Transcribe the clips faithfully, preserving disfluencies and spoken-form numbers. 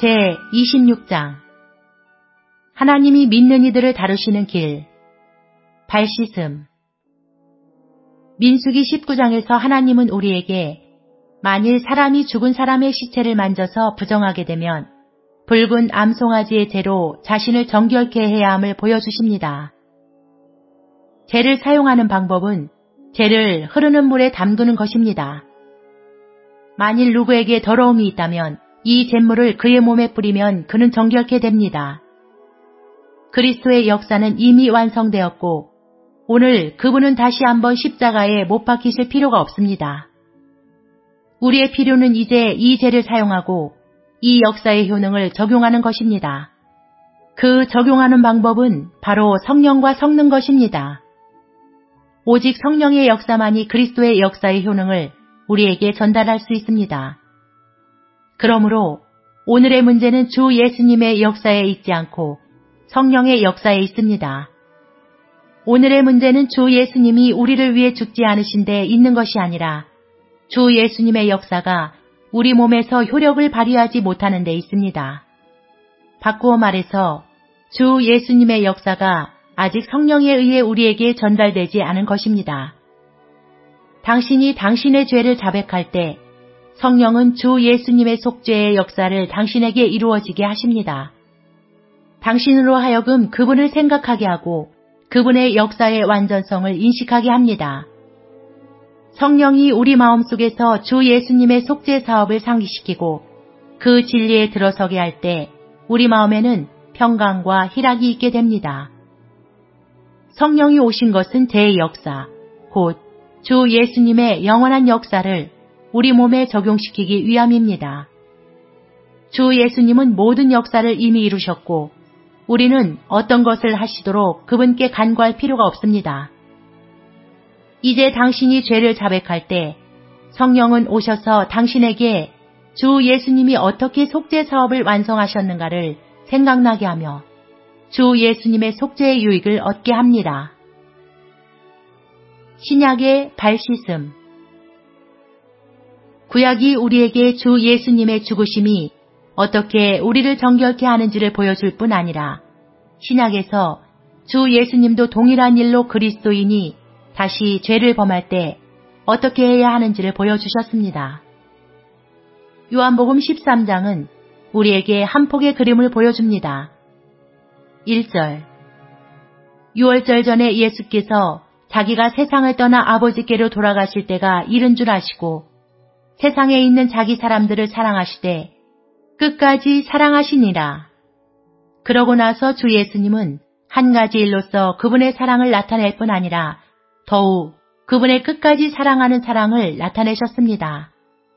제이십육 장 하나님이 믿는 이들을 다루시는 길. 발씻음. 민수기 십구 장에서 하나님은 우리에게 만일 사람이 죽은 사람의 시체를 만져서 부정하게 되면 붉은 암송아지의 죄로 자신을 정결케 해야 함을 보여주십니다. 죄를 사용하는 방법은 죄를 흐르는 물에 담그는 것입니다. 만일 누구에게 더러움이 있다면 이 잿물을 그의 몸에 뿌리면 그는 정결케 됩니다. 그리스도의 역사는 이미 완성되었고 오늘 그분은 다시 한번 십자가에 못 박히실 필요가 없습니다. 우리의 필요는 이제 이 죄를 사용하고 이 역사의 효능을 적용하는 것입니다. 그 적용하는 방법은 바로 성령과 섞는 것입니다. 오직 성령의 역사만이 그리스도의 역사의 효능을 우리에게 전달할 수 있습니다. 그러므로 오늘의 문제는 주 예수님의 역사에 있지 않고 성령의 역사에 있습니다. 오늘의 문제는 주 예수님이 우리를 위해 죽지 않으신 데 있는 것이 아니라 주 예수님의 역사가 우리 몸에서 효력을 발휘하지 못하는 데 있습니다. 바꾸어 말해서 주 예수님의 역사가 아직 성령에 의해 우리에게 전달되지 않은 것입니다. 당신이 당신의 죄를 자백할 때 성령은 주 예수님의 속죄의 역사를 당신에게 이루어지게 하십니다. 당신으로 하여금 그분을 생각하게 하고 그분의 역사의 완전성을 인식하게 합니다. 성령이 우리 마음속에서 주 예수님의 속죄 사업을 상기시키고 그 진리에 들어서게 할 때 우리 마음에는 평강과 희락이 있게 됩니다. 성령이 오신 것은 대역사, 곧 주 예수님의 영원한 역사를 우리 몸에 적용시키기 위함입니다. 주 예수님은 모든 역사를 이미 이루셨고 우리는 어떤 것을 하시도록 그분께 간구할 필요가 없습니다. 이제 당신이 죄를 자백할 때 성령은 오셔서 당신에게 주 예수님이 어떻게 속죄 사업을 완성하셨는가를 생각나게 하며 주 예수님의 속죄의 유익을 얻게 합니다. 신약의 발씻음. 구약이 우리에게 주 예수님의 죽으심이 어떻게 우리를 정결케 하는지를 보여줄 뿐 아니라 신약에서 주 예수님도 동일한 일로 그리스도인이 다시 죄를 범할 때 어떻게 해야 하는지를 보여주셨습니다. 요한복음 십삼 장은 우리에게 한 폭의 그림을 보여줍니다. 일 절. 유월절 전에 예수께서 자기가 세상을 떠나 아버지께로 돌아가실 때가 이른 줄 아시고 세상에 있는 자기 사람들을 사랑하시되 끝까지 사랑하시니라. 그러고 나서 주 예수님은 한 가지 일로서 그분의 사랑을 나타낼 뿐 아니라 더욱 그분의 끝까지 사랑하는 사랑을 나타내셨습니다.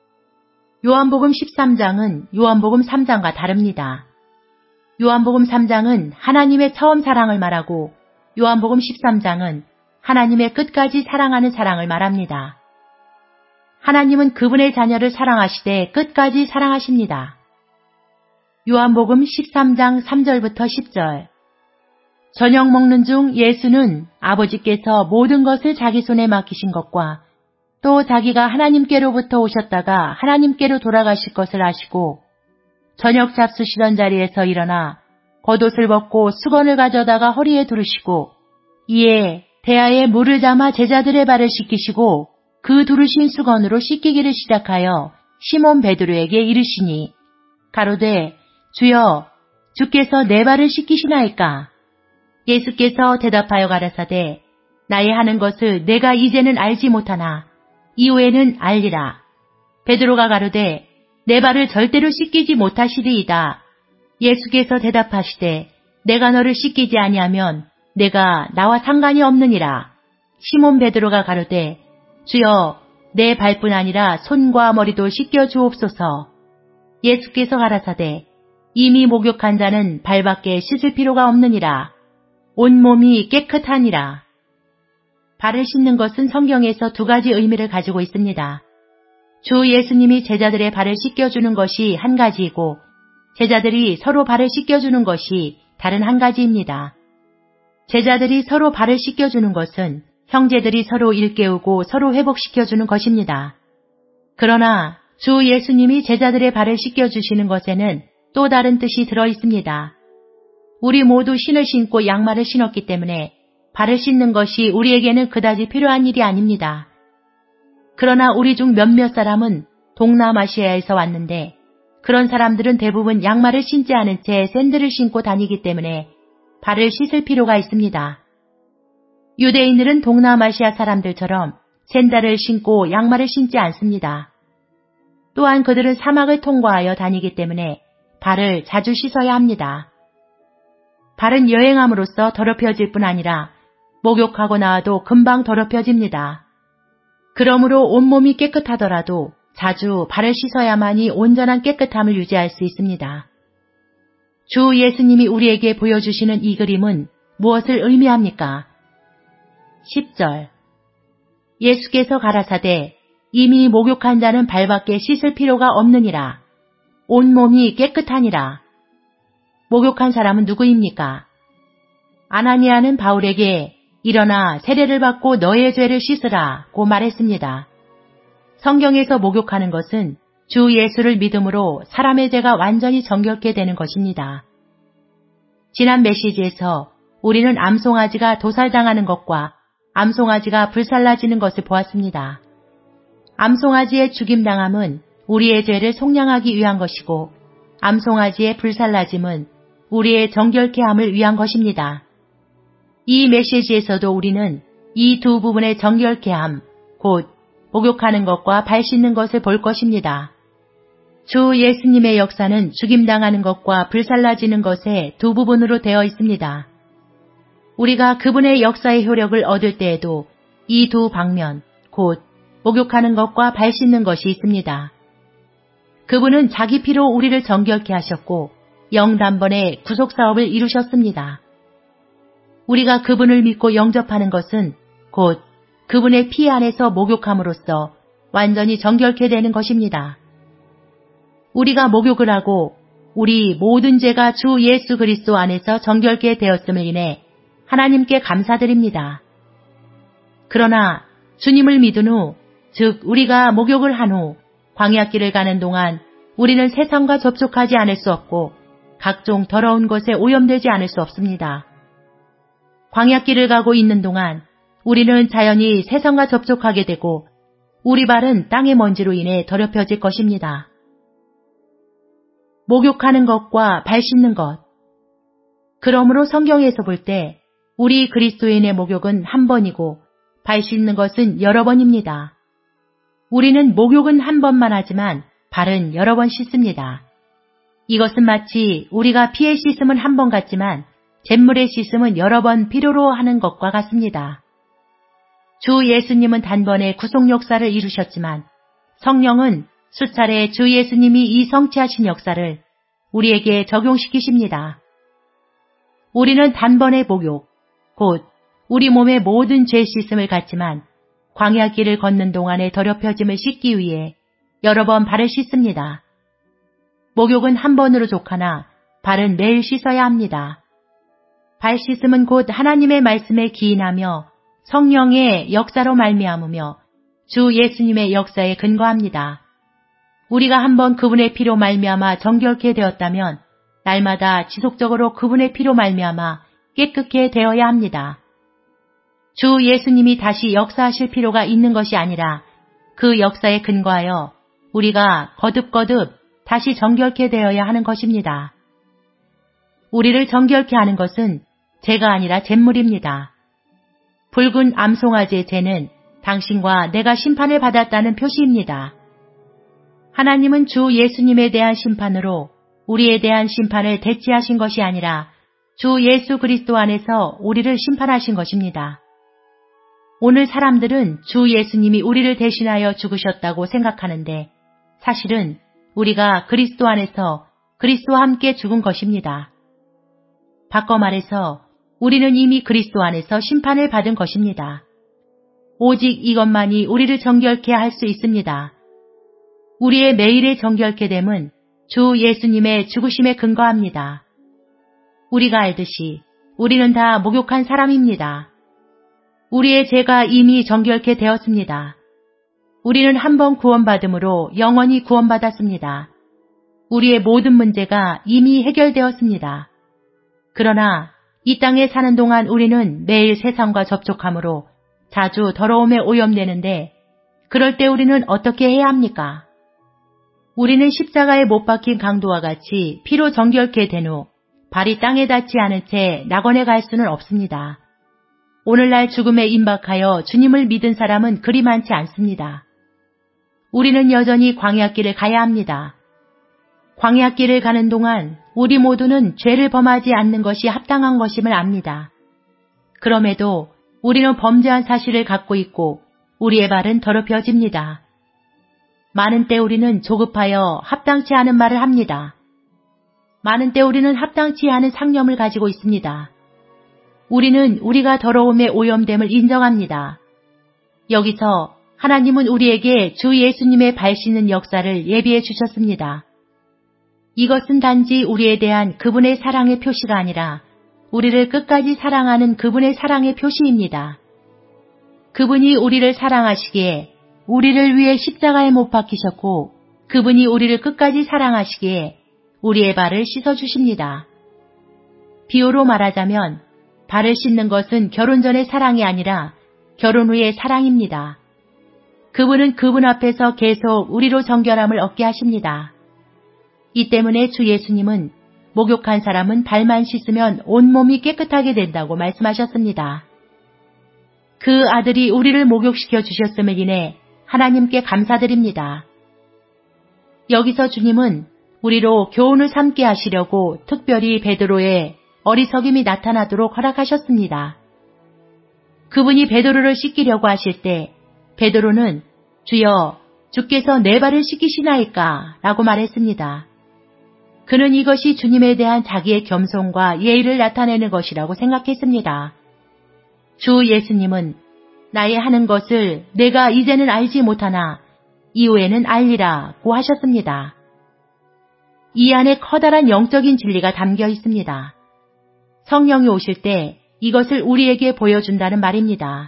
요한복음 십삼 장은 요한복음 삼 장과 다릅니다. 요한복음 삼 장은 하나님의 처음 사랑을 말하고 요한복음 십삼 장은 하나님의 끝까지 사랑하는 사랑을 말합니다. 하나님은 그분의 자녀를 사랑하시되 끝까지 사랑하십니다. 요한복음 십삼 장 삼 절부터 십 절. 저녁 먹는 중 예수는 아버지께서 모든 것을 자기 손에 맡기신 것과 또 자기가 하나님께로부터 오셨다가 하나님께로 돌아가실 것을 아시고 저녁 잡수시던 자리에서 일어나 겉옷을 벗고 수건을 가져다가 허리에 두르시고 이에 대야에 물을 담아 제자들의 발을 씻기시고 그 두르신 수건으로 씻기기를 시작하여 시몬 베드로에게 이르시니 가로되 주여 주께서 내 발을 씻기시나이까. 예수께서 대답하여 가라사대 나의 하는 것을 내가 이제는 알지 못하나 이후에는 알리라. 베드로가 가로되 내 발을 절대로 씻기지 못하시리이다. 예수께서 대답하시되 내가 너를 씻기지 아니하면 내가 나와 상관이 없느니라. 시몬 베드로가 가로되 주여 내 발뿐 아니라 손과 머리도 씻겨 주옵소서. 예수께서 가라사대 이미 목욕한 자는 발밖에 씻을 필요가 없느니라. 온몸이 깨끗하니라. 발을 씻는 것은 성경에서 두 가지 의미를 가지고 있습니다. 주 예수님이 제자들의 발을 씻겨주는 것이 한 가지이고 제자들이 서로 발을 씻겨주는 것이 다른 한 가지입니다. 제자들이 서로 발을 씻겨주는 것은 형제들이 서로 일깨우고 서로 회복시켜주는 것입니다. 그러나 주 예수님이 제자들의 발을 씻겨주시는 것에는 또 다른 뜻이 들어 있습니다. 우리 모두 신을 신고 양말을 신었기 때문에 발을 씻는 것이 우리에게는 그다지 필요한 일이 아닙니다. 그러나 우리 중 몇몇 사람은 동남아시아에서 왔는데 그런 사람들은 대부분 양말을 신지 않은 채 샌들을 신고 다니기 때문에 발을 씻을 필요가 있습니다. 유대인들은 동남아시아 사람들처럼 샌들을 신고 양말을 신지 않습니다. 또한 그들은 사막을 통과하여 다니기 때문에 발을 자주 씻어야 합니다. 발은 여행함으로써 더럽혀질 뿐 아니라 목욕하고 나와도 금방 더럽혀집니다. 그러므로 온몸이 깨끗하더라도 자주 발을 씻어야만이 온전한 깨끗함을 유지할 수 있습니다. 주 예수님이 우리에게 보여주시는 이 그림은 무엇을 의미합니까? 십 절 예수께서 가라사대 이미 목욕한 자는 발밖에 씻을 필요가 없느니라. 온몸이 깨끗하니라. 목욕한 사람은 누구입니까? 아나니아는 바울에게 일어나 세례를 받고 너의 죄를 씻으라고 말했습니다. 성경에서 목욕하는 것은 주 예수를 믿음으로 사람의 죄가 완전히 정결케 되는 것입니다. 지난 메시지에서 우리는 암송아지가 도살당하는 것과 암송아지가 불살라지는 것을 보았습니다. 암송아지의 죽임당함은 우리의 죄를 속량하기 위한 것이고 암송아지의 불살라짐은 우리의 정결케 함을 위한 것입니다. 이 메시지에서도 우리는 이 두 부분의 정결케 함, 곧 목욕하는 것과 발 씻는 것을 볼 것입니다. 주 예수님의 역사는 죽임당하는 것과 불살라지는 것의 두 부분으로 되어 있습니다. 우리가 그분의 역사의 효력을 얻을 때에도 이 두 방면, 곧 목욕하는 것과 발 씻는 것이 있습니다. 그분은 자기 피로 우리를 정결케 하셨고 영단번에 구속사업을 이루셨습니다. 우리가 그분을 믿고 영접하는 것은 곧 그분의 피 안에서 목욕함으로써 완전히 정결케 되는 것입니다. 우리가 목욕을 하고 우리 모든 죄가 주 예수 그리스도 안에서 정결케 되었음을 인해 하나님께 감사드립니다. 그러나 주님을 믿은 후, 즉 우리가 목욕을 한 후 광야길을 가는 동안 우리는 세상과 접촉하지 않을 수 없고 각종 더러운 것에 오염되지 않을 수 없습니다. 광야길을 가고 있는 동안 우리는 자연히 세상과 접촉하게 되고 우리 발은 땅의 먼지로 인해 더럽혀질 것입니다. 목욕하는 것과 발 씻는 것. 그러므로 성경에서 볼 때 우리 그리스도인의 목욕은 한 번이고 발 씻는 것은 여러 번입니다. 우리는 목욕은 한 번만 하지만 발은 여러 번 씻습니다. 이것은 마치 우리가 피의 씻음은 한 번 같지만 잿물의 씻음은 여러 번 필요로 하는 것과 같습니다. 주 예수님은 단번에 구속 역사를 이루셨지만 성령은 수차례 주 예수님이 이 성취하신 역사를 우리에게 적용시키십니다. 우리는 단번에 목욕, 곧 우리 몸의 모든 죄 씻음을 갖지만 광야길을 걷는 동안의 더럽혀짐을 씻기 위해 여러 번 발을 씻습니다. 목욕은 한 번으로 족하나 발은 매일 씻어야 합니다. 발 씻음은 곧 하나님의 말씀에 기인하며 성령의 역사로 말미암으며 주 예수님의 역사에 근거합니다. 우리가 한번 그분의 피로 말미암아 정결케 되었다면 날마다 지속적으로 그분의 피로 말미암아 깨끗게 되어야 합니다. 주 예수님이 다시 역사하실 필요가 있는 것이 아니라 그 역사에 근거하여 우리가 거듭거듭 다시 정결케 되어야 하는 것입니다. 우리를 정결케 하는 것은 죄가 아니라 잿물입니다. 붉은 암송아지의 죄는 당신과 내가 심판을 받았다는 표시입니다. 하나님은 주 예수님에 대한 심판으로 우리에 대한 심판을 대치하신 것이 아니라 주 예수 그리스도 안에서 우리를 심판하신 것입니다. 오늘 사람들은 주 예수님이 우리를 대신하여 죽으셨다고 생각하는데 사실은 우리가 그리스도 안에서 그리스도와 함께 죽은 것입니다. 바꿔 말해서 우리는 이미 그리스도 안에서 심판을 받은 것입니다. 오직 이것만이 우리를 정결케 할 수 있습니다. 우리의 매일의 정결케 됨은 주 예수님의 죽으심에 근거합니다. 우리가 알듯이 우리는 다 목욕한 사람입니다. 우리의 죄가 이미 정결케 되었습니다. 우리는 한 번 구원받음으로 영원히 구원받았습니다. 우리의 모든 문제가 이미 해결되었습니다. 그러나 이 땅에 사는 동안 우리는 매일 세상과 접촉함으로 자주 더러움에 오염되는데 그럴 때 우리는 어떻게 해야 합니까? 우리는 십자가에 못 박힌 강도와 같이 피로 정결케 된 후 발이 땅에 닿지 않은 채 낙원에 갈 수는 없습니다. 오늘날 죽음에 임박하여 주님을 믿은 사람은 그리 많지 않습니다. 우리는 여전히 광야길을 가야 합니다. 광야길을 가는 동안 우리 모두는 죄를 범하지 않는 것이 합당한 것임을 압니다. 그럼에도 우리는 범죄한 사실을 갖고 있고 우리의 발은 더럽혀집니다. 많은 때 우리는 조급하여 합당치 않은 말을 합니다. 많은 때 우리는 합당치 않은 상념을 가지고 있습니다. 우리는 우리가 더러움에 오염됨을 인정합니다. 여기서 하나님은 우리에게 주 예수님의 발 씻는 역사를 예비해 주셨습니다. 이것은 단지 우리에 대한 그분의 사랑의 표시가 아니라 우리를 끝까지 사랑하는 그분의 사랑의 표시입니다. 그분이 우리를 사랑하시기에 우리를 위해 십자가에 못 박히셨고 그분이 우리를 끝까지 사랑하시기에 우리의 발을 씻어주십니다. 비유로 말하자면 발을 씻는 것은 결혼 전의 사랑이 아니라 결혼 후의 사랑입니다. 그분은 그분 앞에서 계속 우리로 정결함을 얻게 하십니다. 이 때문에 주 예수님은 목욕한 사람은 발만 씻으면 온몸이 깨끗하게 된다고 말씀하셨습니다. 그 아들이 우리를 목욕시켜 주셨음을 인해 하나님께 감사드립니다. 여기서 주님은 우리로 교훈을 삼게 하시려고 특별히 베드로의 어리석임이 나타나도록 허락하셨습니다. 그분이 베드로를 씻기려고 하실 때 베드로는 주여 주께서 내 발을 씻기시나이까 라고 말했습니다. 그는 이것이 주님에 대한 자기의 겸손과 예의를 나타내는 것이라고 생각했습니다. 주 예수님은 나의 하는 것을 내가 이제는 알지 못하나 이후에는 알리라고 하셨습니다. 이 안에 커다란 영적인 진리가 담겨 있습니다. 성령이 오실 때 이것을 우리에게 보여준다는 말입니다.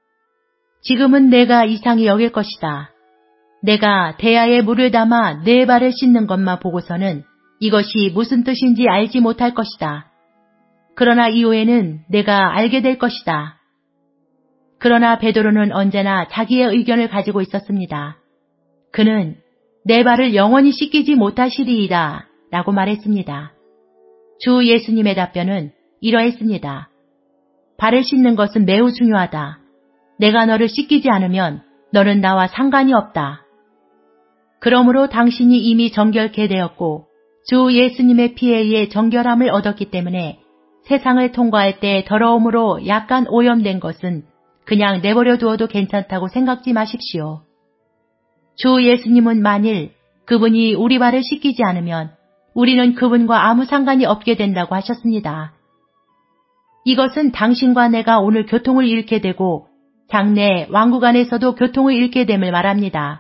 지금은 내가 이상히 여길 것이다. 내가 대야에 물을 담아 내 발을 씻는 것만 보고서는 이것이 무슨 뜻인지 알지 못할 것이다. 그러나 이후에는 내가 알게 될 것이다. 그러나 베드로는 언제나 자기의 의견을 가지고 있었습니다. 그는 내 발을 영원히 씻기지 못하시리이다 라고 말했습니다. 주 예수님의 답변은 이러했습니다. 발을 씻는 것은 매우 중요하다. 내가 너를 씻기지 않으면 너는 나와 상관이 없다. 그러므로 당신이 이미 정결케 되었고 주 예수님의 피에 의해 정결함을 얻었기 때문에 세상을 통과할 때 더러움으로 약간 오염된 것은 그냥 내버려 두어도 괜찮다고 생각지 마십시오. 주 예수님은 만일 그분이 우리 발을 씻기지 않으면 우리는 그분과 아무 상관이 없게 된다고 하셨습니다. 이것은 당신과 내가 오늘 교통을 잃게 되고 장래 왕국 안에서도 교통을 잃게 됨을 말합니다.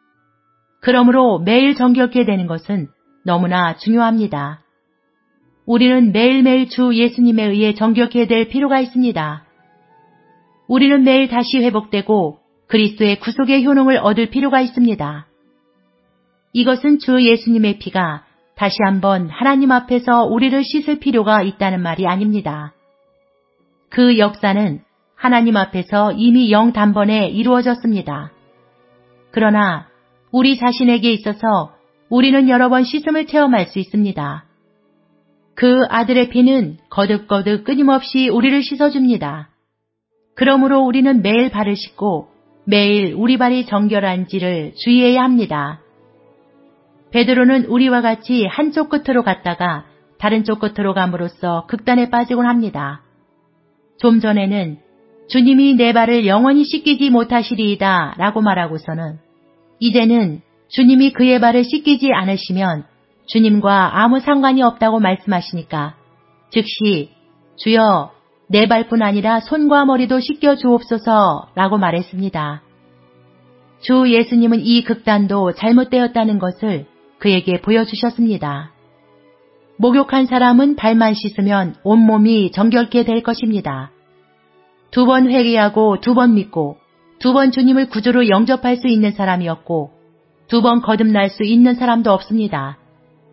그러므로 매일 정결케 되는 것은 너무나 중요합니다. 우리는 매일매일 주 예수님에 의해 정결케 될 필요가 있습니다. 우리는 매일 다시 회복되고 그리스도의 구속의 효능을 얻을 필요가 있습니다. 이것은 주 예수님의 피가 다시 한번 하나님 앞에서 우리를 씻을 필요가 있다는 말이 아닙니다. 그 역사는 하나님 앞에서 이미 영 단번에 이루어졌습니다. 그러나 우리 자신에게 있어서 우리는 여러 번 씻음을 체험할 수 있습니다. 그 아들의 피는 거듭거듭 끊임없이 우리를 씻어줍니다. 그러므로 우리는 매일 발을 씻고 매일 우리 발이 정결한지를 주의해야 합니다. 베드로는 우리와 같이 한쪽 끝으로 갔다가 다른 쪽 끝으로 감으로써 극단에 빠지곤 합니다. 좀 전에는 주님이 내 발을 영원히 씻기지 못하시리이다 라고 말하고서는 이제는 주님이 그의 발을 씻기지 않으시면 주님과 아무 상관이 없다고 말씀하시니까 즉시 주여 내 발뿐 아니라 손과 머리도 씻겨 주옵소서 라고 말했습니다. 주 예수님은 이 극단도 잘못되었다는 것을 그에게 보여주셨습니다. 목욕한 사람은 발만 씻으면 온몸이 정결케 될 것입니다. 두 번 회개하고 두 번 믿고 두 번 주님을 구주로 영접할 수 있는 사람이었고 두 번 거듭날 수 있는 사람도 없습니다.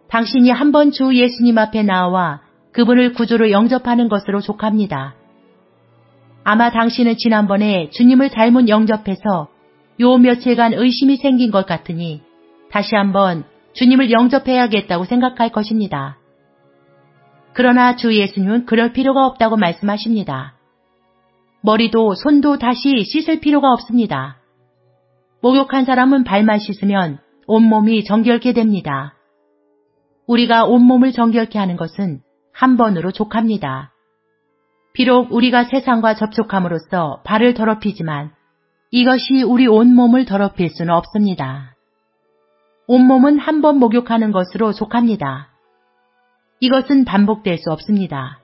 당신이 한 번 주 예수님 앞에 나와 그분을 구주로 영접하는 것으로 족합니다. 아마 당신은 지난번에 주님을 잘못 영접해서 요 며칠간 의심이 생긴 것 같으니 다시 한번 주님을 영접해야겠다고 생각할 것입니다. 그러나 주 예수님은 그럴 필요가 없다고 말씀하십니다. 머리도 손도 다시 씻을 필요가 없습니다. 목욕한 사람은 발만 씻으면 온몸이 정결케 됩니다. 우리가 온몸을 정결케 하는 것은 한 번으로 족합니다. 비록 우리가 세상과 접촉함으로써 발을 더럽히지만 이것이 우리 온몸을 더럽힐 수는 없습니다. 온몸은 한 번 목욕하는 것으로 족합니다. 이것은 반복될 수 없습니다.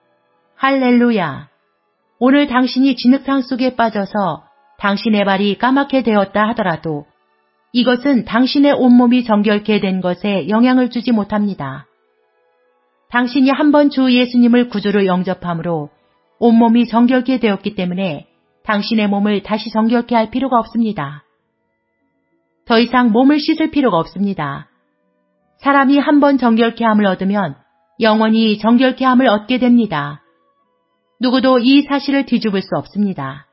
할렐루야! 오늘 당신이 진흙탕 속에 빠져서 당신의 발이 까맣게 되었다 하더라도 이것은 당신의 온몸이 정결케 된 것에 영향을 주지 못합니다. 당신이 한 번 주 예수님을 구주로 영접함으로 온몸이 정결케 되었기 때문에 당신의 몸을 다시 정결케 할 필요가 없습니다. 더 이상 몸을 씻을 필요가 없습니다. 사람이 한 번 정결케 함을 얻으면 영원히 정결케 함을 얻게 됩니다. 누구도 이 사실을 뒤집을 수 없습니다.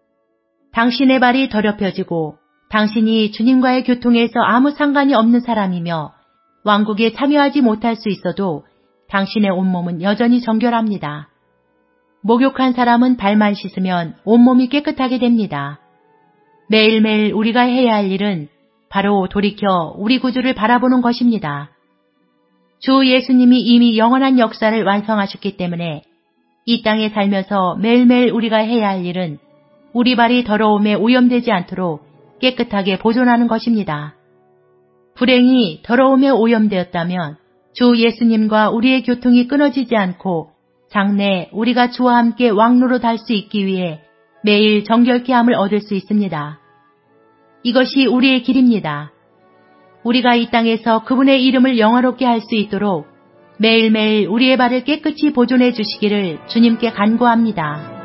당신의 발이 더럽혀지고 당신이 주님과의 교통에서 아무 상관이 없는 사람이며 왕국에 참여하지 못할 수 있어도 당신의 온몸은 여전히 정결합니다. 목욕한 사람은 발만 씻으면 온몸이 깨끗하게 됩니다. 매일매일 우리가 해야 할 일은 바로 돌이켜 우리 구주를 바라보는 것입니다. 주 예수님이 이미 영원한 역사를 완성하셨기 때문에 이 땅에 살면서 매일매일 우리가 해야 할 일은 우리 발이 더러움에 오염되지 않도록 깨끗하게 보존하는 것입니다. 불행히 더러움에 오염되었다면 주 예수님과 우리의 교통이 끊어지지 않고 장래 우리가 주와 함께 왕로로 달 수 있기 위해 매일 정결케 함을 얻을 수 있습니다. 이것이 우리의 길입니다. 우리가 이 땅에서 그분의 이름을 영화롭게 할 수 있도록 매일매일 우리의 발을 깨끗이 보존해 주시기를 주님께 간구합니다.